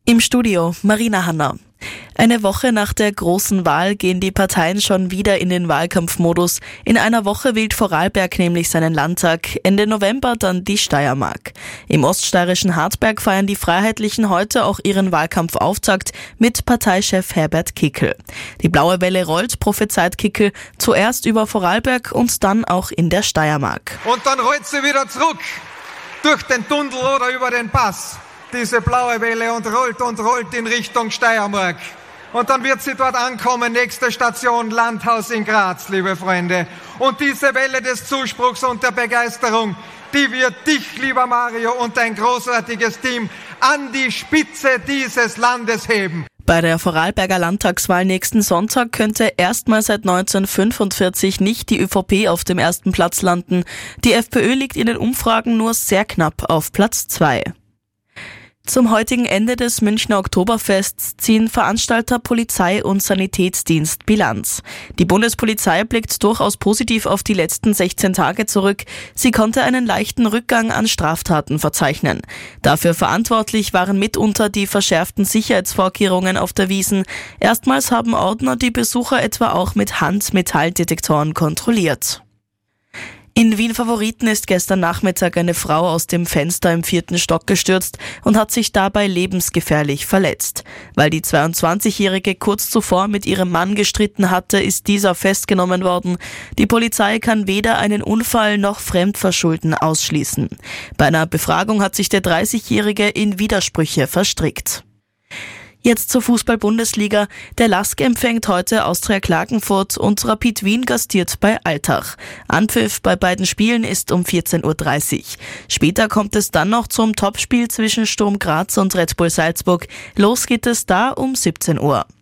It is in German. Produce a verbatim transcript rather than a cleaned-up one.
Im Studio Marina Hanna. Eine Woche nach der großen Wahl gehen die Parteien schon wieder in den Wahlkampfmodus. In einer Woche wählt Vorarlberg nämlich seinen Landtag, Ende November dann die Steiermark. Im oststeirischen Hartberg feiern die Freiheitlichen heute auch ihren Wahlkampfauftakt mit Parteichef Herbert Kickl. Die blaue Welle rollt, prophezeit Kickl, zuerst über Vorarlberg und dann auch in der Steiermark. Und dann rollt sie wieder zurück, durch den Tunnel oder über den Pass. Diese blaue Welle und rollt und rollt in Richtung Steiermark. Und dann wird sie dort ankommen, nächste Station Landhaus in Graz, liebe Freunde. Und diese Welle des Zuspruchs und der Begeisterung, die wird dich, lieber Mario, und dein großartiges Team an die Spitze dieses Landes heben. Bei der Vorarlberger Landtagswahl nächsten Sonntag könnte erstmals seit neunzehnhundertfünfundvierzig nicht die ÖVP auf dem ersten Platz landen. Die FPÖ liegt in den Umfragen nur sehr knapp auf Platz zwei. Zum heutigen Ende des Münchner Oktoberfests ziehen Veranstalter, Polizei und Sanitätsdienst Bilanz. Die Bundespolizei blickt durchaus positiv auf die letzten sechzehn Tage zurück. Sie konnte einen leichten Rückgang an Straftaten verzeichnen. Dafür verantwortlich waren mitunter die verschärften Sicherheitsvorkehrungen auf der Wiesn. Erstmals haben Ordner die Besucher etwa auch mit Handmetalldetektoren kontrolliert. In Wien Favoriten ist gestern Nachmittag eine Frau aus dem Fenster im vierten Stock gestürzt und hat sich dabei lebensgefährlich verletzt. Weil die zweiundzwanzigjährige kurz zuvor mit ihrem Mann gestritten hatte, ist dieser festgenommen worden. Die Polizei kann weder einen Unfall noch Fremdverschulden ausschließen. Bei einer Befragung hat sich der dreißigjährige in Widersprüche verstrickt. Jetzt zur Fußball-Bundesliga. Der LASK empfängt heute Austria Klagenfurt und Rapid Wien gastiert bei Altach. Anpfiff bei beiden Spielen ist um vierzehn Uhr dreißig. Später kommt es dann noch zum Topspiel zwischen Sturm Graz und Red Bull Salzburg. Los geht es da um siebzehn Uhr.